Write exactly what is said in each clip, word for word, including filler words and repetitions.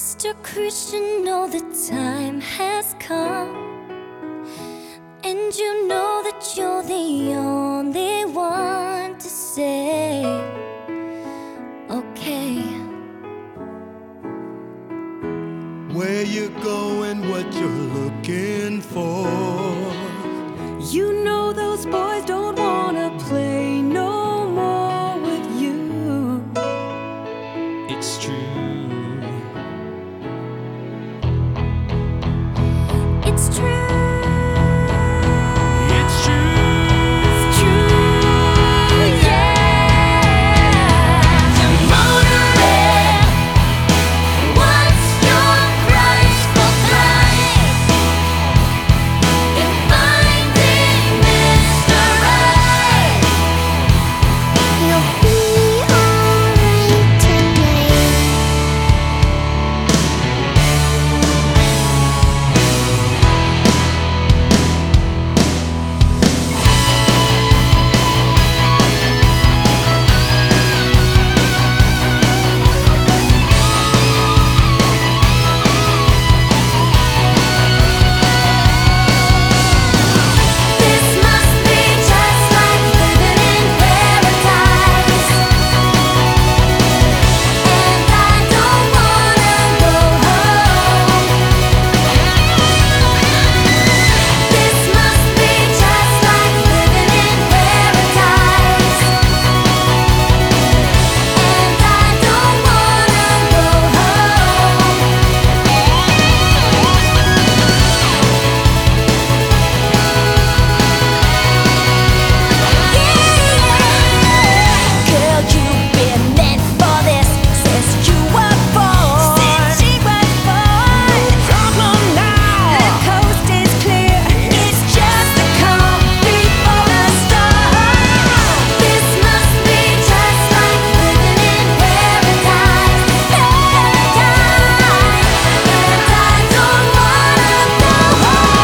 Mister Christian, know the time has come, and you know that you're the only one to say, okay. Where you going, what you're looking for. You know those boys don't wanna play no more with you. It's true. It's true. It's true. It's true. Yeah. Monorail. What's your price for flight? In finding Mister Right. You'll be alright tonight. This must be just like living in paradise, and I don't wanna go home. This must be just like living in paradise, and I don't wanna go home. Girl, you've been meant for this since you were born. Since you were born. Come on now. The coast is clear. It's just a calm before the storm. This must be just like living in paradise, paradise, and I don't wanna go home.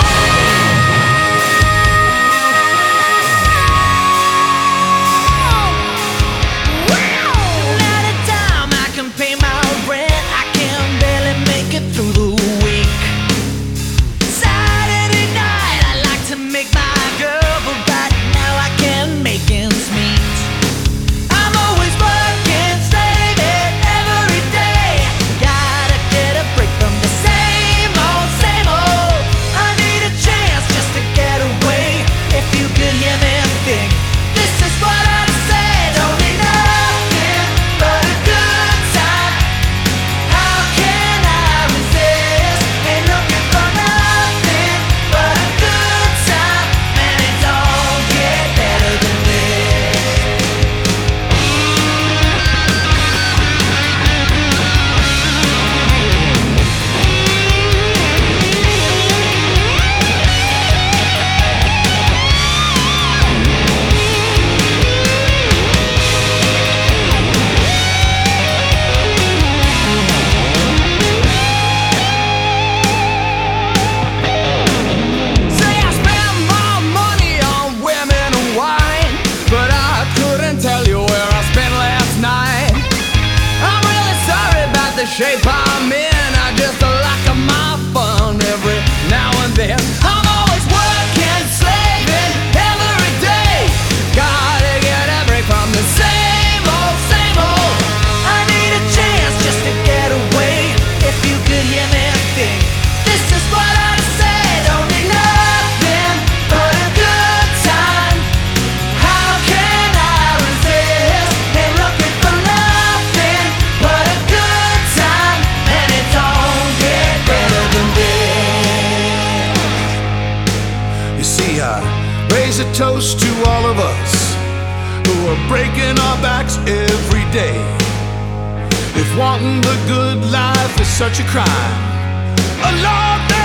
At a time I can pay my rent, I can barely make it through the week. Saturday night I like to make my girl, but right now I can't make ends meet. I'm always working, slaving every day. Gotta get a break from the same old, same old. I need a chance just to get away. If you could hear me think, this is what I'd say. Don't need nothing but a good time. How can I resist? Ain't looking for nothing but a good time. Man, it don't get better than this. Say I spend my money on women and wine, but I couldn't tell you where I spent last night. I'm really sorry about the shape I'm in. I just like my fun every now and then. I'm always working, slaving every day. Gotta get a break from the same old, same old. I need a chance just to get away. If you could hear me think, this is what I'd say. Don't need nothing but a good time. How can I resist? Ain't looking for nothing but a good time. And it don't get better than this. You see, I raise a toast to all of us who are breaking our backs every day. If wanting the good life is such a crime, a Lord,